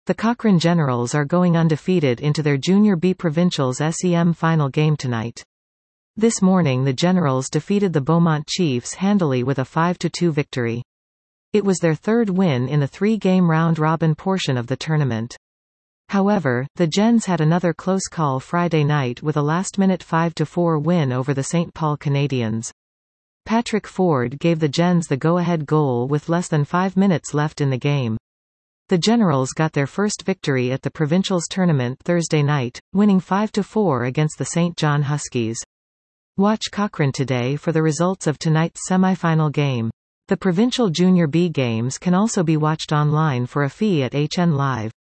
The Cochrane Generals are going undefeated into their Junior B Provincials SEM final game tonight. This morning the Generals defeated the Beaumont Chiefs handily with a 5-2 victory. It was their third win in the three-game round-robin portion of the tournament. However, the Gens had another close call Friday night with a last-minute 5-4 win over the St. Paul Canadians. Patrick Ford gave the Gens the go-ahead goal with less than 5 minutes left in the game. The Generals got their first victory at the Provincials tournament Thursday night, winning 5-4 against the St. John Huskies. Watch Cochrane today for the results of tonight's semifinal game. The Provincial Junior B games can also be watched online for a fee at HN Live.